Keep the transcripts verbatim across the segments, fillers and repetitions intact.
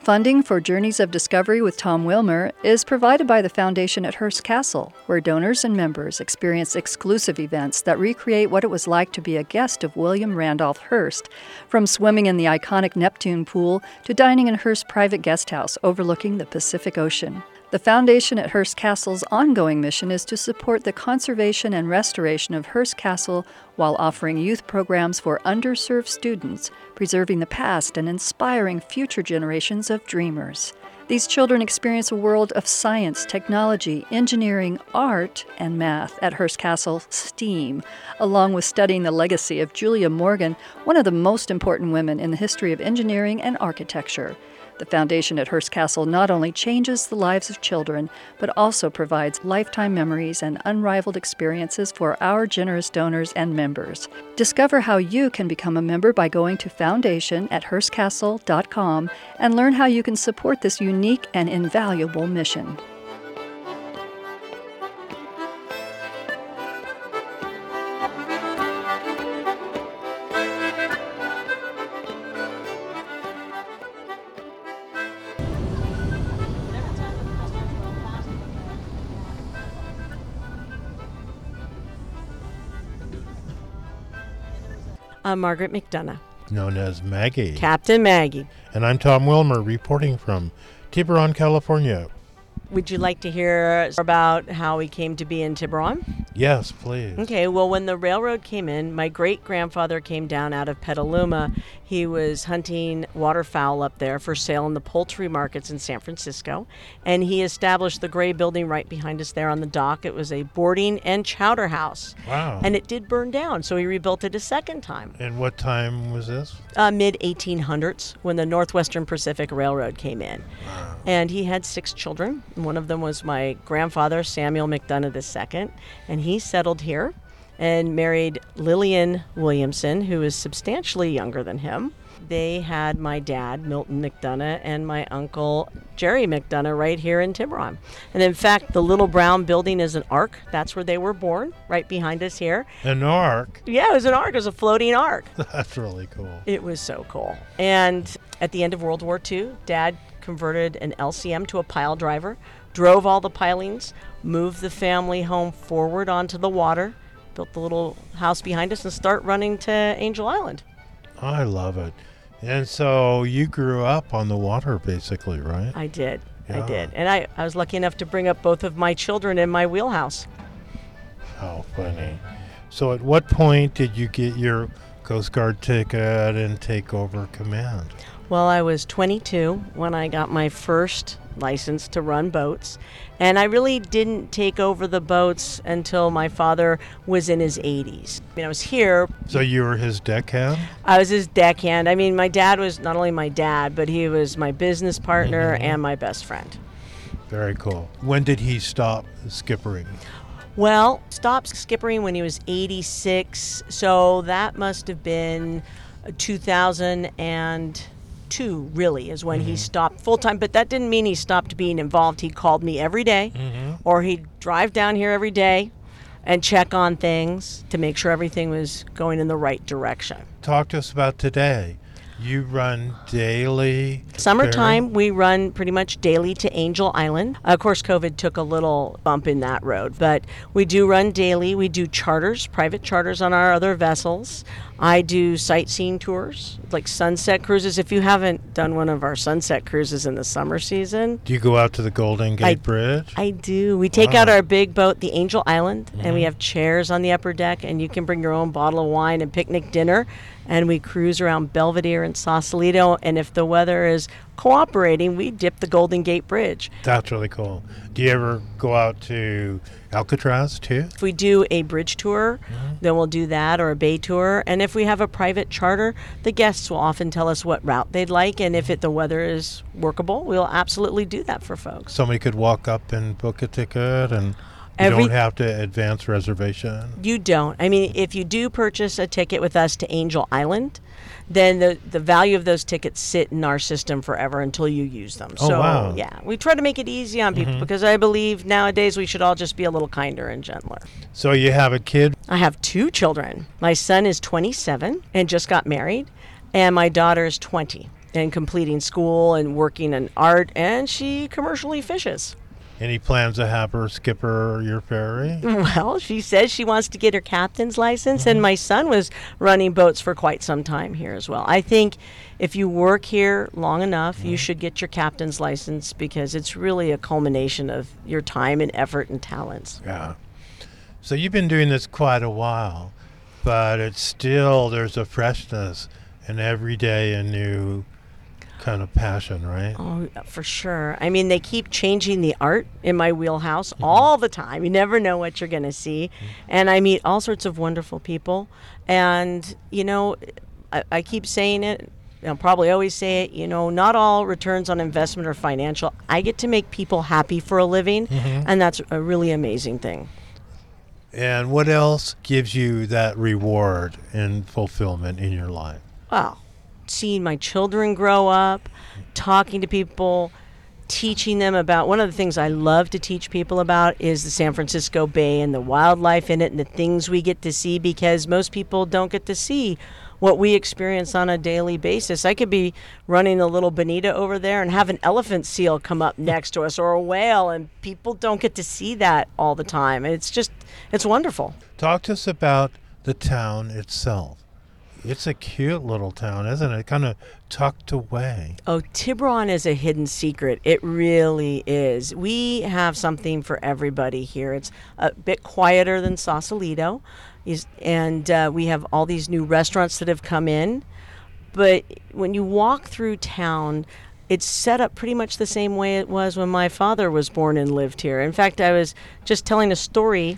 Funding for Journeys of Discovery with Tom Wilmer is provided by the Foundation at Hearst Castle, where donors and members experience exclusive events that recreate what it was like to be a guest of William Randolph Hearst, from swimming in the iconic Neptune pool to dining in Hearst's private guest house overlooking the Pacific Ocean. The Foundation at Hearst Castle's ongoing mission is to support the conservation and restoration of Hearst Castle while offering youth programs for underserved students, preserving the past and inspiring future generations of dreamers. These children experience a world of science, technology, engineering, art, and math at Hearst Castle STEAM, along with studying the legacy of Julia Morgan, one of the most important women in the history of engineering and architecture. The Foundation at Hearst Castle not only changes the lives of children, but also provides lifetime memories and unrivaled experiences for our generous donors and members. Discover how you can become a member by going to foundation at hearst castle dot com and learn how you can support this unique and invaluable mission. I'm Margaret McDonough, known as Maggie. Captain Maggie. And I'm Tom Wilmer, reporting from Tiburon, California. Would you like to hear about how we came to be in Tiburon? Yes, please. Okay, well, when the railroad came in, my great-grandfather came down out of Petaluma. He was hunting waterfowl up there for sale in the poultry markets in San Francisco, and he established the gray building right behind us there on the dock. It was a boarding and chowder house. Wow. And it did burn down, so he rebuilt it a second time. And what time was this? Uh, mid eighteen hundreds, when the Northwestern Pacific Railroad came in. Wow. And he had six children. One of them was my grandfather, Samuel McDonough the Second, and he settled here and married Lillian Williamson, who is substantially younger than him. They had my dad, Milton McDonough, and my uncle, Jerry McDonough, right here in Tiburon. And in fact, the little brown building is an ark. That's where they were born, right behind us here. An ark? Yeah, it was an ark. It was a floating ark. That's really cool. It was so cool. And at the end of World War Two, Dad converted an L C M to a pile driver, drove all the pilings, moved the family home forward onto the water, built the little house behind us, and start running to Angel Island. I love it. And so you grew up on the water, basically, right? I did. Yeah. I did. And I, I was lucky enough to bring up both of my children in my wheelhouse. How funny. So at what point did you get your Coast Guard ticket and take over command? Well, I was twenty-two when I got my first license to run boats, and I really didn't take over the boats until my father was in his eighties. I mean, I was here. So you were his deckhand? I was his deckhand. I mean, my dad was not only my dad, but he was my business partner Mm-hmm. and my best friend. Very cool. When did he stop skippering? Well, stopped skippering when he was eighty-six, so that must have been two thousand two, really, is when mm-hmm. he stopped full-time. But that didn't mean he stopped being involved. He called me every day, mm-hmm. or he'd drive down here every day and check on things to make sure everything was going in the right direction. Talk to us about today. You run daily? Summertime, ferry? we run pretty much daily to Angel Island. Of course, COVID took a little bump in that road, but we do run daily. We do charters, private charters on our other vessels. I do sightseeing tours, like sunset cruises. If you haven't done one of our sunset cruises in the summer season. Do you go out to the Golden Gate I, Bridge? I do. We take wow. out our big boat, the Angel Island, mm-hmm. and we have chairs on the upper deck, and you can bring your own bottle of wine and picnic dinner. And we cruise around Belvedere and Sausalito, and if the weather is cooperating, we dip the Golden Gate Bridge. That's really cool. Do you ever go out to Alcatraz, too? If we do a bridge tour, mm-hmm. then we'll do that, or a bay tour. And if we have a private charter, the guests will often tell us what route they'd like, and if it, the weather is workable, we'll absolutely do that for folks. Somebody could walk up and book a ticket, and you Every, don't have to advance reservation? You don't. I mean, if you do purchase a ticket with us to Angel Island, then the, the value of those tickets sit in our system forever until you use them. Oh, so, wow. yeah, we try to make it easy on people, mm-hmm. because I believe nowadays we should all just be a little kinder and gentler. So you have a kid? I have two children. My son is twenty-seven and just got married, and my daughter is twenty. and completing school and working in art, and she commercially fishes. Any plans to have her skipper your ferry? Well, she says she wants to get her captain's license, mm-hmm. and my son was running boats for quite some time here as well. I think if you work here long enough, mm-hmm. you should get your captain's license because it's really a culmination of your time and effort and talents. Yeah. So you've been doing this quite a while, but it's still, there's a freshness and every day a new kind of passion, right? Oh, for sure. I mean, they keep changing the art in my wheelhouse mm-hmm. all the time. You never know what you're going to see. Mm-hmm. And I meet all sorts of wonderful people. And, you know, I, I keep saying it. I'll probably always say it, you know, not all returns on investment are financial. I get to make people happy for a living, mm-hmm. and that's a really amazing thing. And what else gives you that reward and fulfillment in your life? Well, seeing my children grow up, talking to people, teaching them about, one of the things I love to teach people about is the San Francisco Bay and the wildlife in it and the things we get to see, because most people don't get to see what we experience on a daily basis. I could be running a little bonita over there and have an elephant seal come up next to us or a whale, and people don't get to see that all the time. It's just, it's wonderful. Talk to us about the town itself. It's a cute little town, isn't it? Kind of tucked away. Oh, Tiburon is a hidden secret. It really is. We have something for everybody here. It's a bit quieter than Sausalito, and uh, we have all these new restaurants that have come in. But when you walk through town, it's set up pretty much the same way it was when my father was born and lived here. In fact, I was just telling a story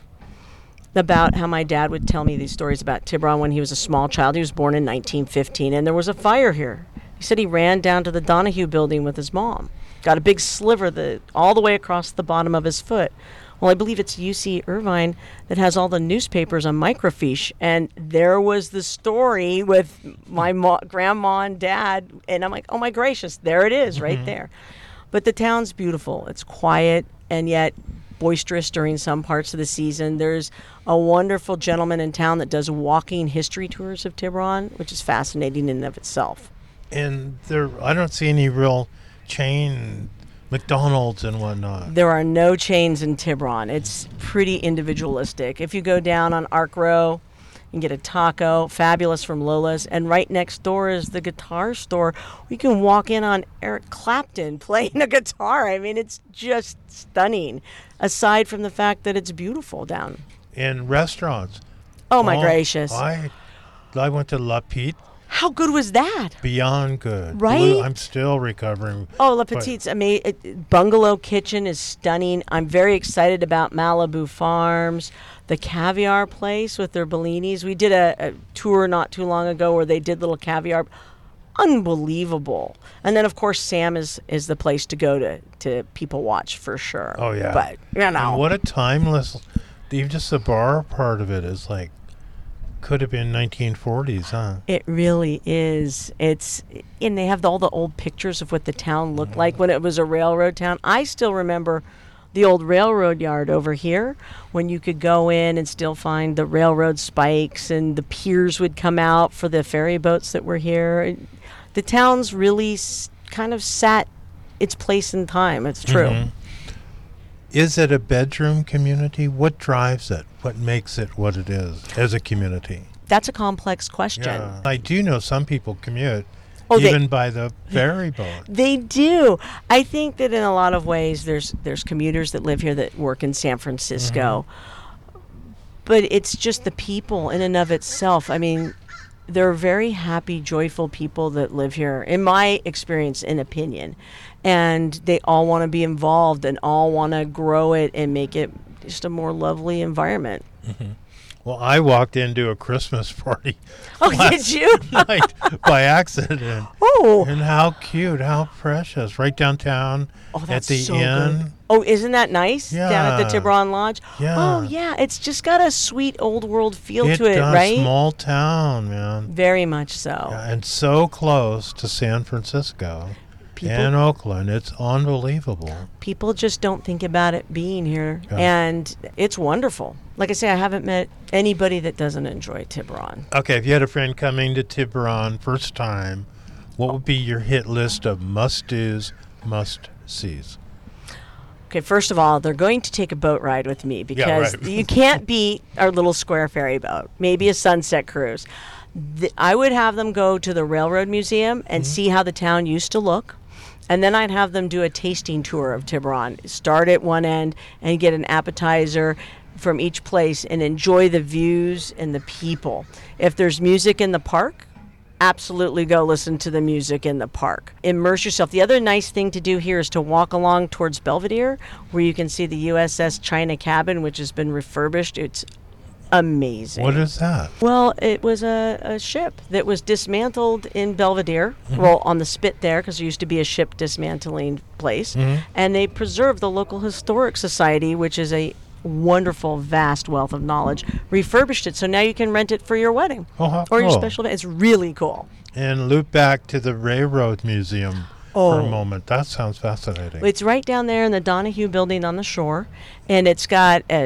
about how my dad would tell me these stories about Tiburon when he was a small child. He was born in nineteen fifteen, and there was a fire here. He said he ran down to the Donahue building with his mom. Got a big sliver the, all the way across the bottom of his foot. Well, I believe it's U C Irvine that has all the newspapers on microfiche, and there was the story with my mo- grandma and dad, and I'm like, oh my gracious, there it is, mm-hmm. right there. But the town's beautiful. It's quiet, and yet boisterous during some parts of the season. There's a wonderful gentleman in town that does walking history tours of Tiburon, which is fascinating in and of itself. And there, I don't see any real chain McDonald's and whatnot. There are no chains in Tiburon. It's pretty individualistic. If you go down on Arc Row, you can get a taco, fabulous from Lola's, and right next door is the guitar store. You can walk in on Eric Clapton playing a guitar. I mean, it's just stunning, aside from the fact that it's beautiful down. In restaurants. Oh, my oh, gracious. I, I went to La Petite. How good was that? Beyond good. Right? Blue, I'm still recovering. Oh, La Petite's amazing. Bungalow Kitchen is stunning. I'm very excited about Malibu Farms. The Caviar Place with their Bellinis. We did a, a tour not too long ago where they did little caviar. Unbelievable. And then, of course, Sam is, is the place to go to, to people watch for sure. Oh, yeah. But, you know. And what a timeless, even just the bar part of it is like, could have been nineteen forties, huh? It really is. It's, and they have all the old pictures of what the town looked mm-hmm. like when it was a railroad town. I still remember the old railroad yard over here when you could go in and still find the railroad spikes, and the piers would come out for the ferry boats that were here. The town's really s- kind of sat its place in time. It's true. Mm-hmm. Is it a bedroom community? What drives it? What makes it what it is as a community? That's a complex question. Yeah. I do know some people commute oh, even they, by the ferry boat. They do. I think that in a lot of ways there's there's commuters that live here that work in San Francisco. Mm-hmm. But it's just the people in and of itself. I mean, they're very happy, joyful people that live here, in my experience and opinion. And they all want to be involved and all want to grow it and make it just a more lovely environment. Mm-hmm. Well, I walked into a Christmas party oh, last did you? night by accident. Oh. And how cute, how precious. Right downtown oh, at the so inn. Good. Oh, isn't that nice? Yeah. Down at the Tiburon Lodge? Yeah. Oh, yeah. It's just got a sweet old world feel it to it, does. right? Small town, man. Very much so. Yeah, and so close to San Francisco. People, and Oakland. It's unbelievable. People just don't think about it being here. Yeah. And it's wonderful. Like I say, I haven't met anybody that doesn't enjoy Tiburon. Okay, if you had a friend coming to Tiburon first time, What would be your hit list of must-dos, must-sees? Okay, first of all, they're going to take a boat ride with me because right. you can't beat our little square ferry boat. Maybe a sunset cruise. Th- I would have them go to the Railroad Museum and see how the town used to look. And then I'd have them do a tasting tour of Tiburon. Start at one end and get an appetizer from each place and enjoy the views and the people. If there's music in the park, absolutely go listen to the music in the park. Immerse yourself. The other nice thing to do here is to walk along towards Belvedere, where you can see the U S S China Cabin, which has been refurbished. It's amazing. What is that? Well, it was a, a ship that was dismantled in Belvedere, mm-hmm. well, on the spit there, because there used to be a ship dismantling place. Mm-hmm. And they preserved the local historic society, which is a wonderful, vast wealth of knowledge, refurbished it. So now you can rent it for your wedding oh, how or cool. your special event. It's really cool. And loop back to the Railroad Museum oh. for a moment. That sounds fascinating. It's right down there in the Donahue building on the shore, and it's got a,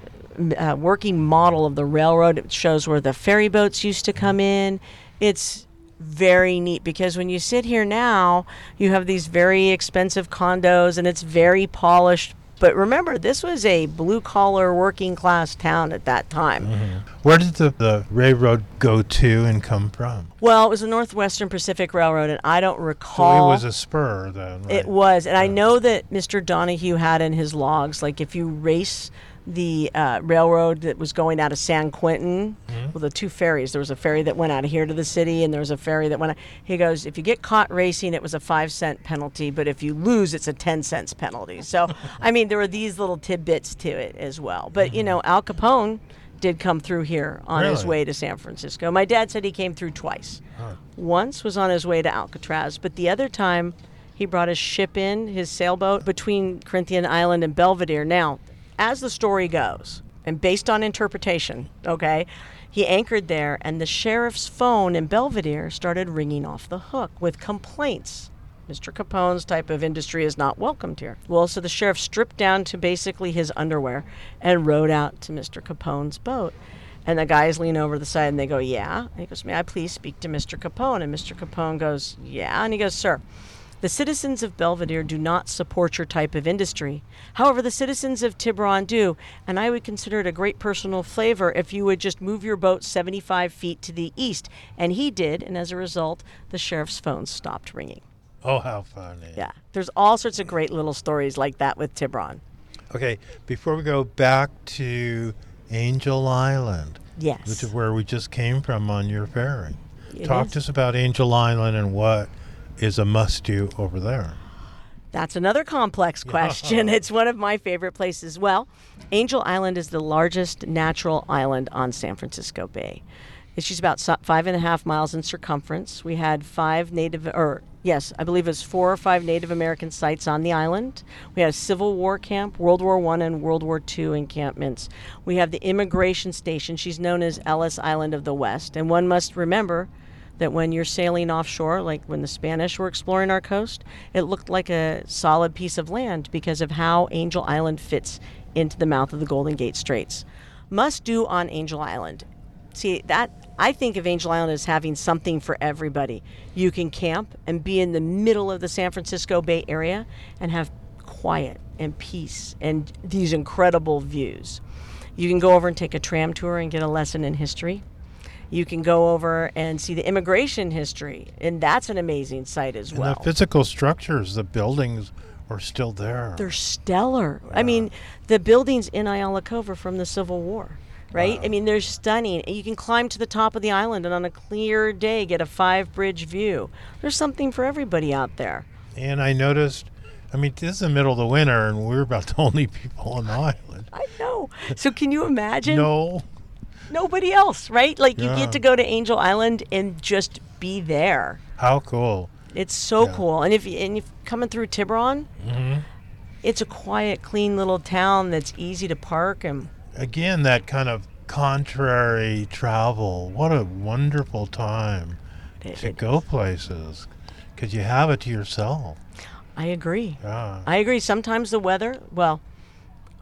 a working model of the railroad. It shows where the ferry boats used to come in. It's very neat because when you sit here now, you have these very expensive condos, and it's very polished. But remember, this was a blue-collar, working-class town at that time. Mm-hmm. Where did the, the railroad go to and come from? Well, it was the Northwestern Pacific Railroad, and I don't recall. So it was a spur then, right? It was, and yeah. I know that Mister Donahue had in his logs, like if you race the uh, railroad that was going out of San Quentin, mm-hmm. well, the two ferries. There was a ferry that went out of here to the city, and there was a ferry that went out. He goes, if you get caught racing, it was a five cent penalty, but if you lose, it's a ten cents penalty. So, I mean, there were these little tidbits to it as well. But, mm-hmm. you know, Al Capone did come through here on really? his way to San Francisco. My dad said he came through twice. Huh. Once was on his way to Alcatraz, but the other time he brought his ship in, his sailboat, between Corinthian Island and Belvedere. Now, as the story goes, and based on interpretation, okay, he anchored there, and the sheriff's phone in Belvedere started ringing off the hook with complaints. Mister Capone's type of industry is not welcomed here. Well, so the sheriff stripped down to basically his underwear and rowed out to Mister Capone's boat. And the guys lean over the side and they go, yeah. And he goes, may I please speak to Mister Capone? And Mister Capone goes, yeah. And he goes, sir, the citizens of Belvedere do not support your type of industry. However, the citizens of Tiburon do, and I would consider it a great personal flavor if you would just move your boat seventy-five feet to the east. And he did, and as a result, the sheriff's phone stopped ringing. Oh, how funny. Yeah, there's all sorts of great little stories like that with Tiburon. Okay, before we go back to Angel Island, yes, which is where we just came from on your ferry. It Talk is. to us about Angel Island and what is a must-do over there. That's another complex question. It's one of my favorite places. Well, Angel Island is the largest natural island on San Francisco Bay. It's just about five and a half miles in circumference. We had five native, or yes, I believe it was four or five Native American sites on the island. We had a Civil War camp, World War One and World War Two encampments. We have the immigration station. She's known as Ellis Island of the West. And one must remember that when you're sailing offshore, like when the Spanish were exploring our coast, it looked like a solid piece of land because of how Angel Island fits into the mouth of the Golden Gate Straits. Must do on Angel Island. See, that I think of Angel Island as having something for everybody. You can camp and be in the middle of the San Francisco Bay Area and have quiet and peace and these incredible views. You can go over and take a tram tour and get a lesson in history. You can go over and see the immigration history, and that's an amazing sight as and well. The physical structures, the buildings are still there. They're stellar. Yeah. I mean, the buildings in Ayala Cove are from the Civil War, right? Wow. I mean, they're stunning. You can climb to the top of the island and on a clear day get a five-bridge view. There's something for everybody out there. And I noticed, I mean, this is the middle of the winter, and we're about the only people on the island. I know. So can you imagine? No. Nobody else, right? Like Yeah. you get to go to Angel Island and just be there. How cool. It's so Yeah. cool. And if you, and if coming through Tiburon, Mm-hmm. it's a quiet, clean little town that's easy to park. And Again, that kind of contrary travel. What a wonderful time it, to it, go places because you have it to yourself. I agree. Yeah. I agree. Sometimes the weather, well,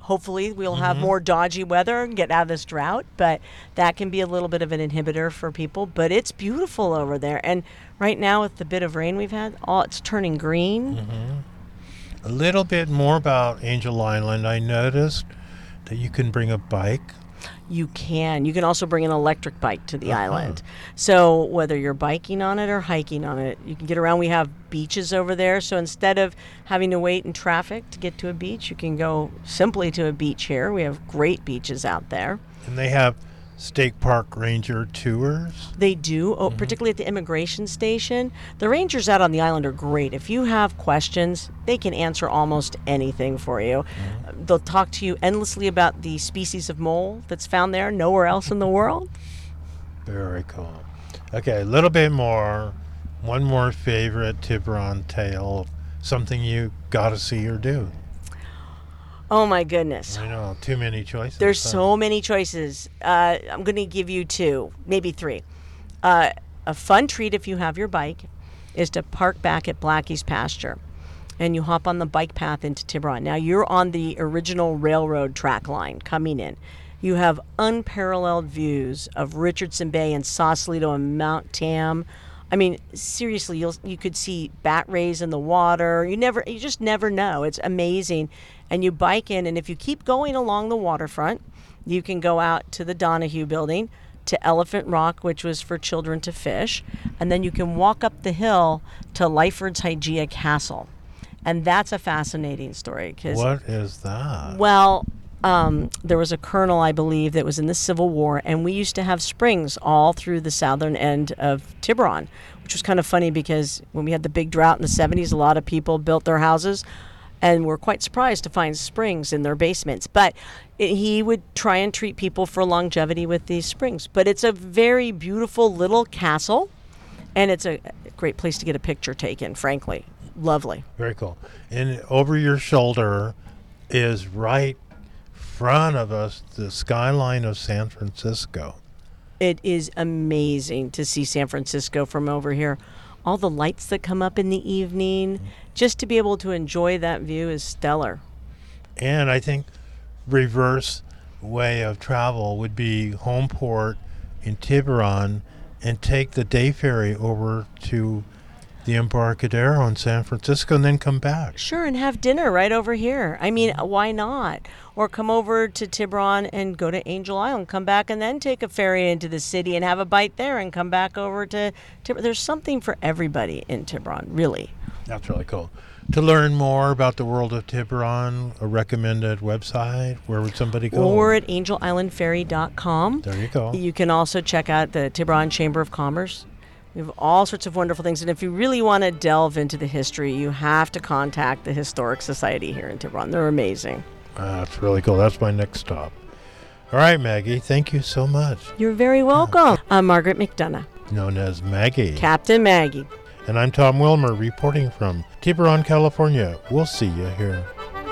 Hopefully we'll Mm-hmm. have more dodgy weather and get out of this drought, but that can be a little bit of an inhibitor for people. But it's beautiful over there. And right now with the bit of rain we've had, all it's turning green. Mm-hmm. A little bit more about Angel Island. I noticed that you can bring a bike. You can. You can also bring an electric bike to the Uh-huh. island. So whether you're biking on it or hiking on it, you can get around. We have beaches over there. So instead of having to wait in traffic to get to a beach, you can go simply to a beach here. We have great beaches out there. And they have state park ranger tours. They do, oh, particularly at the immigration station. The rangers out on the island are great. If you have questions, they can answer almost anything for you. Mm-hmm. They'll talk to you endlessly about the species of mole that's found there nowhere else in the world. Very cool. Okay, a little bit more. One more favorite Tiburon tale. Something you got to see or do. Oh my goodness. I know, too many choices. There's huh? so many choices. Uh, I'm going to give you two, maybe three. Uh, a fun treat if you have your bike is to park back at Blackie's pasture and you hop on the bike path into Tiburon. Now you're on the original railroad track line coming in. You have unparalleled views of Richardson Bay and Sausalito and Mount Tam. I mean, seriously, you'll you could see bat rays in the water. You never, you just never know. It's amazing. And you bike in, and if you keep going along the waterfront, you can go out to the Donahue Building, to Elephant Rock, which was for children to fish, and then you can walk up the hill to Lyford's Hygeia Castle, and that's a fascinating story. Cause, What is that? well, um, there was a colonel, I believe, that was in the Civil War, and we used to have springs all through the southern end of Tiburon, which was kind of funny because when we had the big drought in the seventies, a lot of people built their houses and were quite surprised to find springs in their basements. But it, he would try and treat people for longevity with these springs. But it's a very beautiful little castle, and it's a great place to get a picture taken, frankly. Lovely. Very cool. And over your shoulder is right front of us the skyline of San Francisco. It is amazing to see San Francisco from over here. All the lights that come up in the evening, just to be able to enjoy that view is stellar. And I think reverse way of travel would be home port in Tiburon and take the day ferry over to the Embarcadero in San Francisco and then come back. Sure, and have dinner right over here. I mean, why not? Or come over to Tiburon and go to Angel Island, come back and then take a ferry into the city and have a bite there and come back over to Tiburon. There's something for everybody in Tiburon, really. That's really cool. To learn more about the world of Tiburon, a recommended website, where would somebody go? Or at angel island ferry dot com. There you go. You can also check out the Tiburon Chamber of Commerce. We have all sorts of wonderful things. And if you really want to delve into the history, you have to contact the Historic Society here in Tiburon. They're amazing. Uh, that's really cool. That's my next stop. All right, Maggie, thank you so much. You're very welcome. I'm Margaret McDonough, Known as Maggie. Captain Maggie. And I'm Tom Wilmer, reporting from Tiburon, California. We'll see you here.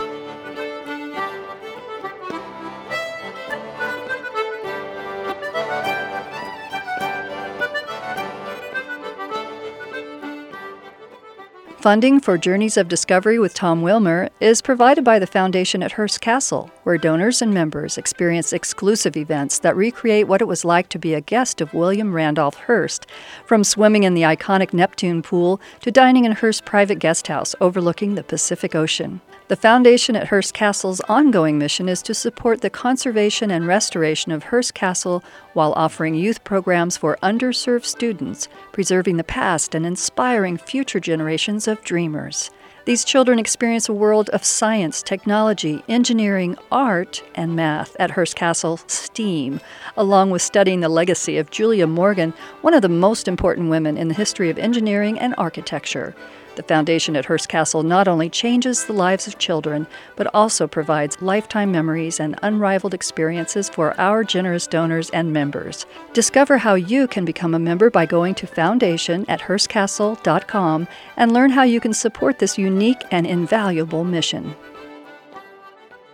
Funding for Journeys of Discovery with Tom Wilmer is provided by the Foundation at Hearst Castle, where donors and members experience exclusive events that recreate what it was like to be a guest of William Randolph Hearst, from swimming in the iconic Neptune pool to dining in Hearst's private guest house overlooking the Pacific Ocean. The Foundation at Hearst Castle's ongoing mission is to support the conservation and restoration of Hearst Castle while offering youth programs for underserved students, preserving the past and inspiring future generations of dreamers. These children experience a world of science, technology, engineering, art, and math at Hearst Castle STEAM, along with studying the legacy of Julia Morgan, one of the most important women in the history of engineering and architecture. The Foundation at Hearst Castle not only changes the lives of children, but also provides lifetime memories and unrivaled experiences for our generous donors and members. Discover how you can become a member by going to foundation at hearst castle dot com and learn how you can support this unique and invaluable mission.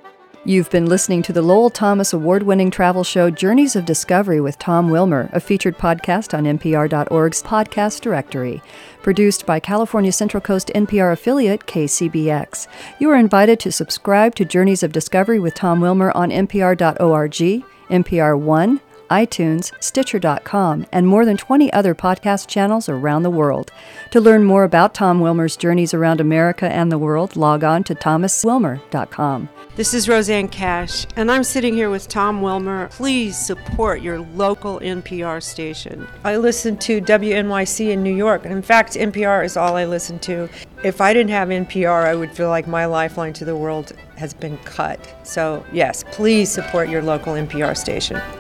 You've been listening to the Lowell Thomas award-winning travel show Journeys of Discovery with Tom Wilmer, a featured podcast on N P R dot org's podcast directory. Produced by California Central Coast N P R affiliate K C B X. You are invited to subscribe to Journeys of Discovery with Tom Wilmer on N P R dot org, N P R One, iTunes, Stitcher dot com, and more than twenty other podcast channels around the world. To learn more about Tom Wilmer's journeys around America and the world, log on to thomas wilmer dot com. This is Roseanne Cash, and I'm sitting here with Tom Wilmer. Please support your local N P R station. I listen to W N Y C in New York, and in fact, N P R is all I listen to. If I didn't have N P R, I would feel like my lifeline to the world has been cut. So yes, please support your local N P R station.